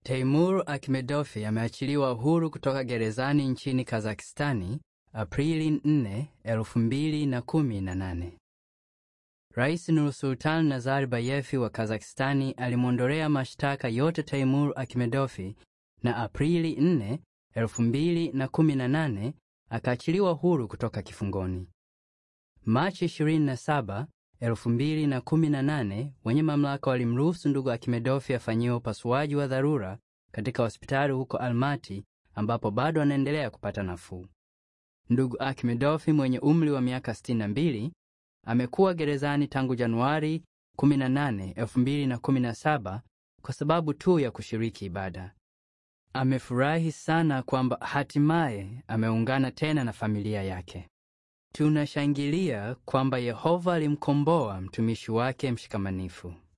Teimur Akhmedov ameachiliwa huru kutoka gerezani nchini Kazakistani Aprili 4, 2018. Rais Nursultan Nazarbayev wa Kazakistani alimwondolea mashtaka yote Teimur Akhmedov na Aprili 4, 2018 akaachiliwa huru kutoka kifungoni. Machi 27, 2018 wenye mamlaka walimruhusu ndugu Akhmedov afanyiwe upasuaji wa dharura katika hospitali huko Almaty ambapo bado anaendelea kupata nafuu. Ndugu Akhmedov mwenye umri wa miaka 62 amekuwa gerezani tangu Januari 18, 2017 kwa sababu tu ya kushiriki ibada. Amefurahi sana kwamba hatimaye ameungana tena na familia yake. Tunashangilia kwamba Yehova alimkomboa mtumishi wake mshikamanifu.